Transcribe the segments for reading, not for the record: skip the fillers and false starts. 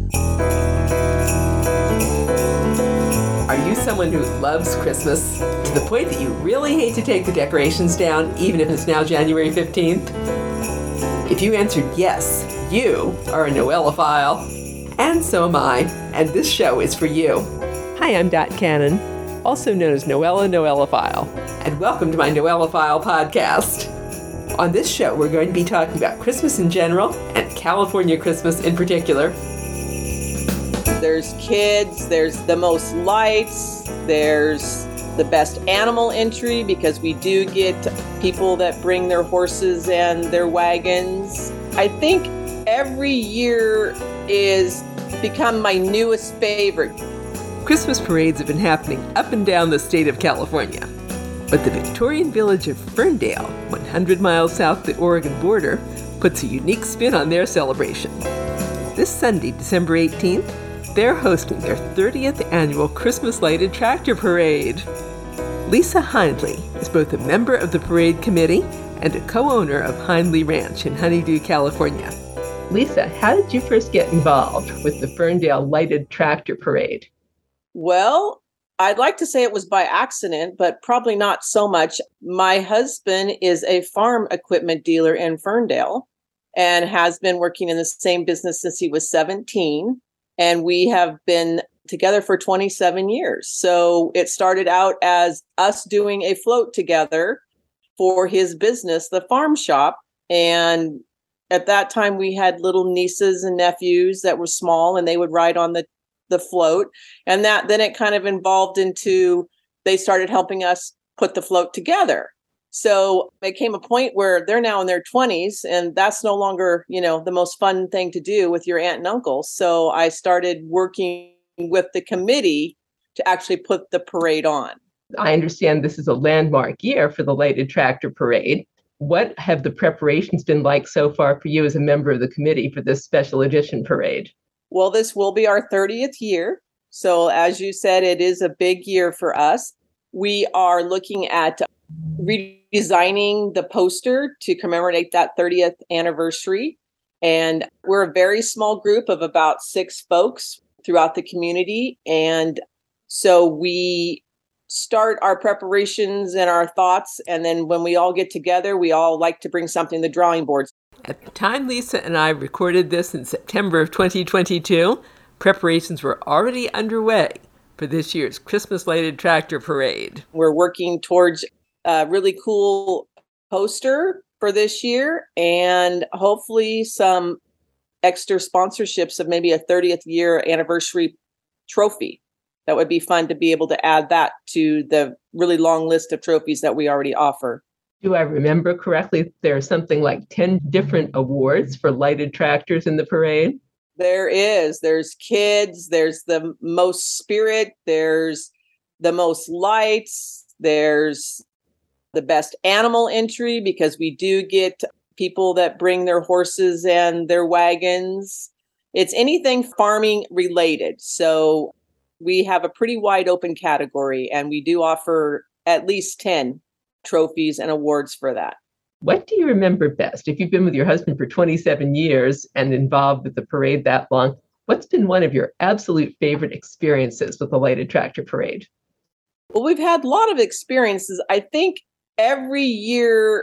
Are you someone who loves Christmas to the point that you really hate to take the decorations down, even if it's now January 15th? If you answered yes, you are a Noelophile. And so am I, and this show is for you. Hi, I'm Dot Cannon, also known as Noella Noelophile, and welcome to my Noelophile podcast. On this show, we're going to be talking about Christmas in general, and California Christmas in particular. There's kids, there's the most lights, there's the best animal entry because we do get people that bring their horses and their wagons. I think every year is become my newest favorite. Christmas parades have been happening up and down the state of California. But the Victorian village of Ferndale, 100 miles south of the Oregon border, puts a unique spin on their celebration. This Sunday, December 18th, they're hosting their 30th annual Christmas Lighted Tractor Parade. Lisa Hindley is both a member of the parade committee and a co-owner of Hindley Ranch in Honeydew, California. Lisa, how did you first get involved with the Ferndale Lighted Tractor Parade? Well, I'd like to say it was by accident, but probably not so much. My husband is a farm equipment dealer in Ferndale and has been working in the same business since he was 17. And we have been together for 27 years. So it started out as us doing a float together for his business, the farm shop. And at that time, we had little nieces and nephews that were small, and they would ride on the float. And then it kind of evolved into, they started helping us put the float together. So it came a point where they're now in their 20s, and that's no longer, the most fun thing to do with your aunt and uncle. So I started working with the committee to actually put the parade on. I understand this is a landmark year for the Lighted Tractor Parade. What have the preparations been like so far for you as a member of the committee for this special edition parade? Well, this will be our 30th year. So as you said, it is a big year for us. We are looking at redesigning the poster to commemorate that 30th anniversary. And we're a very small group of about 6 folks throughout the community. And so we start our preparations and our thoughts. And then when we all get together, we all like to bring something to the drawing boards. At the time Lisa and I recorded this in September of 2022, preparations were already underway for this year's Christmas Lighted Tractor Parade. We're working towards a really cool poster for this year and hopefully some extra sponsorships of maybe a 30th year anniversary trophy. That would be fun to be able to add that to the really long list of trophies that we already offer. Do I remember correctly, there's something like 10 different awards for lighted tractors in the parade? There is. There's kids, there's the most spirit, there's the most lights, there's the best animal entry because we do get people that bring their horses and their wagons. It's anything farming related. So we have a pretty wide open category, and we do offer at least 10 trophies and awards for that. What do you remember best? If you've been with your husband for 27 years and involved with the parade that long, what's been one of your absolute favorite experiences with the Lighted Tractor Parade? Well, we've had a lot of experiences. I think every year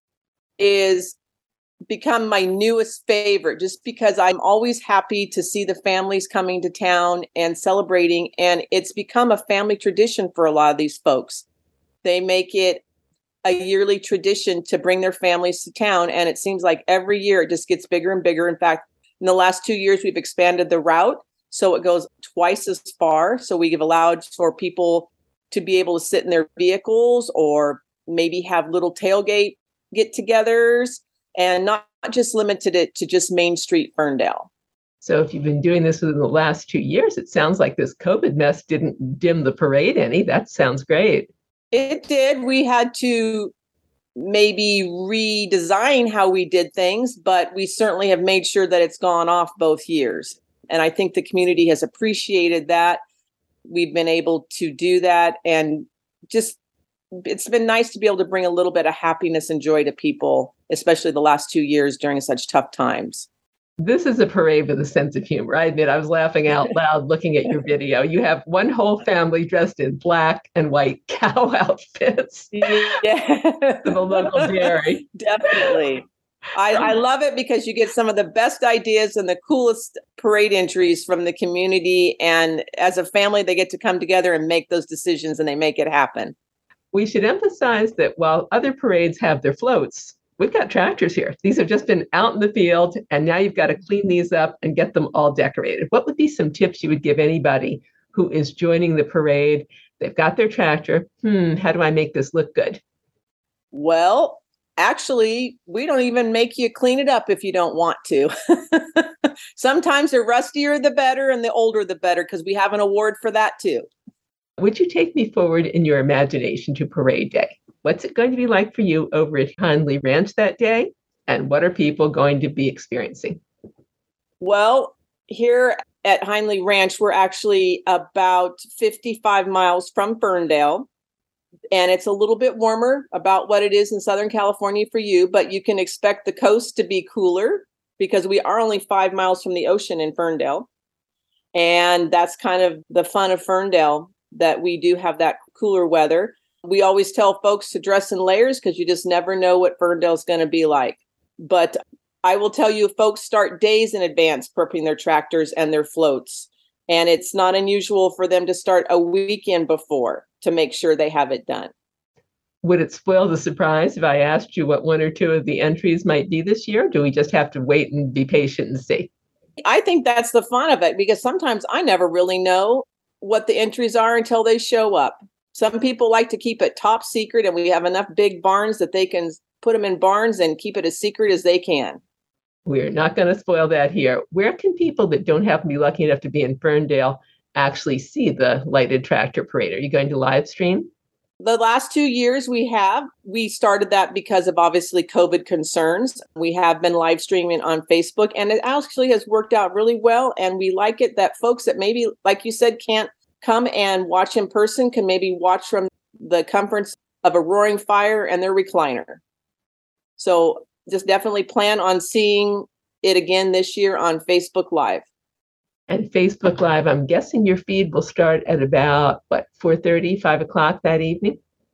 is become my newest favorite just because I'm always happy to see the families coming to town and celebrating. And it's become a family tradition for a lot of these folks. They make it a yearly tradition to bring their families to town. And it seems like every year it just gets bigger and bigger. In fact, in the last 2 years, we've expanded the route. So it goes twice as far. So we have allowed for people to be able to sit in their vehicles or maybe have little tailgate get-togethers and not just limited it to just Main Street, Ferndale. So if you've been doing this within the last 2 years, it sounds like this COVID mess didn't dim the parade any. That sounds great. It did. We had to maybe redesign how we did things, but we certainly have made sure that it's gone off both years. And I think the community has appreciated that. We've been able to do that. And just, it's been nice to be able to bring a little bit of happiness and joy to people, especially the last 2 years during such tough times. This is a parade with a sense of humor. I admit I was laughing out loud looking at your video. You have one whole family dressed in black and white cow outfits Yeah, to the local dairy. definitely. I love it because you get some of the best ideas and the coolest parade entries from the community. And as a family, they get to come together and make those decisions and they make it happen. We should emphasize that while other parades have their floats, we've got tractors here. These have just been out in the field, and now you've got to clean these up and get them all decorated. What would be some tips you would give anybody who is joining the parade? They've got their tractor. How do I make this look good? Well, actually, we don't even make you clean it up if you don't want to. Sometimes the rustier, the better, and the older, the better, because we have an award for that too. Would you take me forward in your imagination to parade day? What's it going to be like for you over at Hindley Ranch that day? And what are people going to be experiencing? Well, here at Hindley Ranch, we're actually about 55 miles from Ferndale. And it's a little bit warmer, about what it is in Southern California for you, but you can expect the coast to be cooler because we are only 5 miles from the ocean in Ferndale. And that's kind of the fun of Ferndale, that we do have that cooler weather. We always tell folks to dress in layers because you just never know what Ferndale's going to be like. But I will tell you, folks start days in advance prepping their tractors and their floats. And it's not unusual for them to start a weekend before to make sure they have it done. Would it spoil the surprise if I asked you what one or two of the entries might be this year? Or do we just have to wait and be patient and see? I think that's the fun of it, because sometimes I never really know what the entries are until they show up. Some people like to keep it top secret, and we have enough big barns that they can put them in barns and keep it as secret as they can. We're not going to spoil that here. Where can people that don't happen to be lucky enough to be in Ferndale actually see the lighted tractor parade? Are you going to live stream? The last 2 years we started that because of obviously COVID concerns. We have been live streaming on Facebook, and it actually has worked out really well. And we like it that folks that maybe, like you said, can't come and watch in person can maybe watch from the comforts of a roaring fire and their recliner. So just definitely plan on seeing it again this year on Facebook Live. And Facebook Live, I'm guessing your feed will start at about, 4:30, 5 o'clock that evening?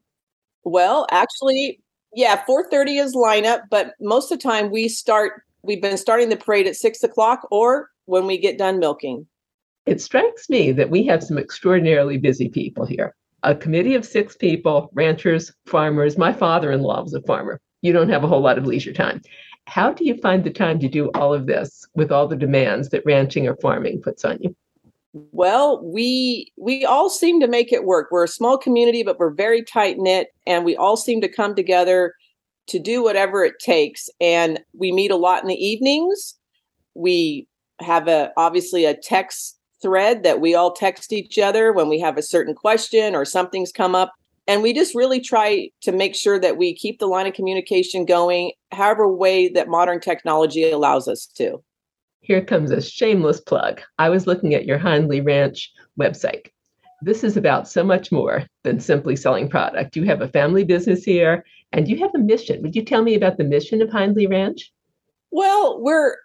Well, actually, yeah, 4:30 is lineup, but most of the time we've been starting the parade at 6 o'clock or when we get done milking. It strikes me that we have some extraordinarily busy people here. A committee of 6 people, ranchers, farmers. My father-in-law was a farmer. You don't have a whole lot of leisure time. How do you find the time to do all of this with all the demands that ranching or farming puts on you? Well, we all seem to make it work. We're a small community, but we're very tight knit, and we all seem to come together to do whatever it takes. And we meet a lot in the evenings. We have obviously a text thread that we all text each other when we have a certain question or something's come up. And we just really try to make sure that we keep the line of communication going, however way that modern technology allows us to. Here comes a shameless plug. I was looking at your Hindley Ranch website. This is about so much more than simply selling product. You have a family business here, and you have a mission. Would you tell me about the mission of Hindley Ranch? Well,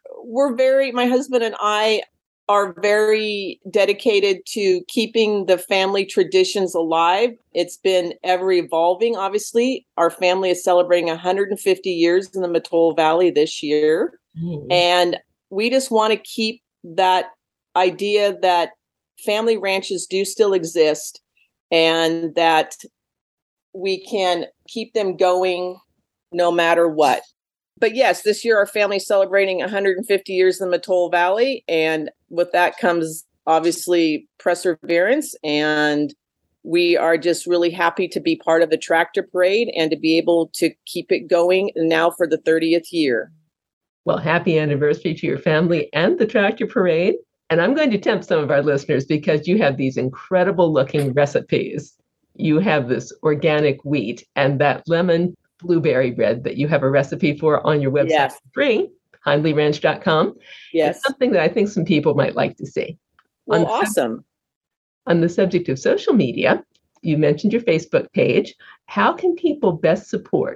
my husband and I are very dedicated to keeping the family traditions alive. It's been ever evolving, obviously. Our family is celebrating 150 years in the Mattole Valley this year. And we just want to keep that idea that family ranches do still exist and that we can keep them going no matter what. But yes, this year our family is celebrating 150 years in the Mattole Valley. And with that comes obviously perseverance. And we are just really happy to be part of the tractor parade and to be able to keep it going now for the 30th year. Well, happy anniversary to your family and the tractor parade. And I'm going to tempt some of our listeners because you have these incredible looking recipes. You have this organic wheat and that lemon blueberry bread that you have a recipe for on your website. Yes. Free, hindleyranch.com. Yes. It's something that I think some people might like to see. Well, awesome. On the subject of social media, you mentioned your Facebook page. How can people best support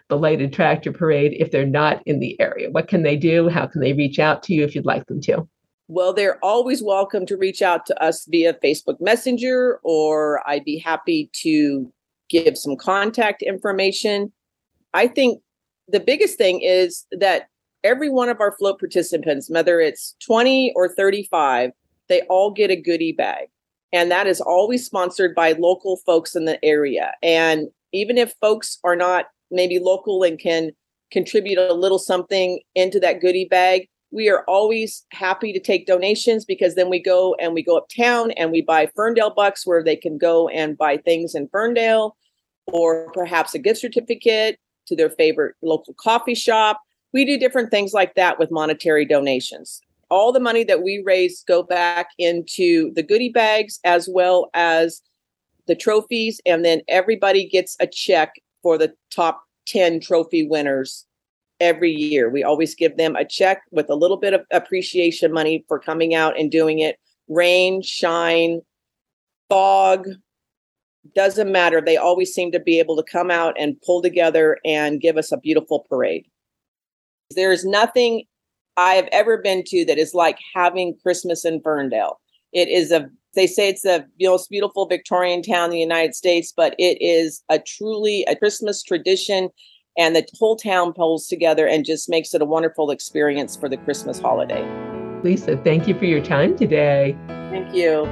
the lighted tractor parade if they're not in the area? What can they do? How can they reach out to you if you'd like them to? Well, they're always welcome to reach out to us via Facebook Messenger, or I'd be happy to give some contact information. I think the biggest thing is that every one of our float participants, whether it's 20 or 35, they all get a goodie bag. And that is always sponsored by local folks in the area. And even if folks are not maybe local and can contribute a little something into that goodie bag, we are always happy to take donations, because then we go uptown and we buy Ferndale bucks where they can go and buy things in Ferndale, or perhaps a gift certificate to their favorite local coffee shop. We do different things like that with monetary donations. All the money that we raise go back into the goodie bags as well as the trophies. And then everybody gets a check for the top 10 trophy winners every year. We always give them a check with a little bit of appreciation money for coming out and doing it. Rain, shine, fog, doesn't matter. They always seem to be able to come out and pull together and give us a beautiful parade. There is nothing I have ever been to that is like having Christmas in Ferndale. They say it's the most beautiful Victorian town in the United States, but it is truly a Christmas tradition, and the whole town pulls together and just makes it a wonderful experience for the Christmas holiday. Lisa, thank you for your time today. Thank you.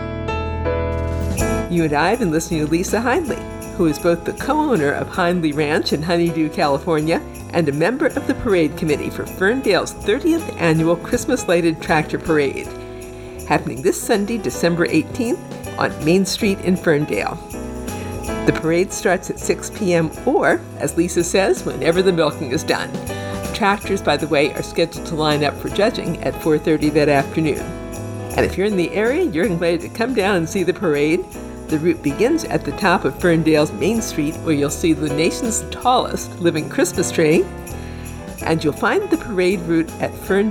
You and I have been listening to Lisa Hindley, who is both the co-owner of Hindley Ranch in Honeydew, California, and a member of the parade committee for Ferndale's 30th annual Christmas Lighted Tractor Parade, happening this Sunday, December 18th on Main Street in Ferndale. The parade starts at 6 p.m. or, as Lisa says, whenever the milking is done. Tractors, by the way, are scheduled to line up for judging at 4:30 that afternoon. And if you're in the area, you're invited to come down and see the parade. The route begins at the top of Ferndale's Main Street, where you'll see the nation's tallest living Christmas tree. And you'll find the parade route at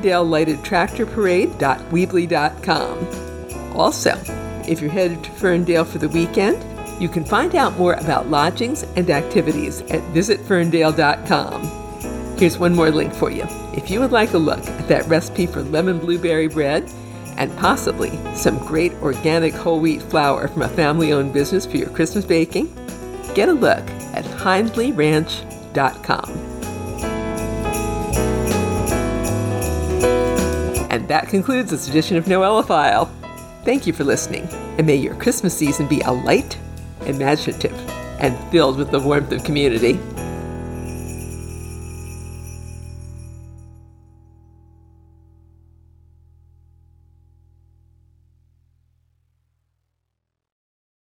FerndaleLightedTractorParade.weebly.com. Also, if you're headed to Ferndale for the weekend, you can find out more about lodgings and activities at visitferndale.com. Here's one more link for you. If you would like a look at that recipe for lemon blueberry bread, and possibly some great organic whole wheat flour from a family-owned business for your Christmas baking, get a look at HindleyRanch.com. And that concludes this edition of Noelophile. Thank you for listening, and may your Christmas season be a light, imaginative, and filled with the warmth of community.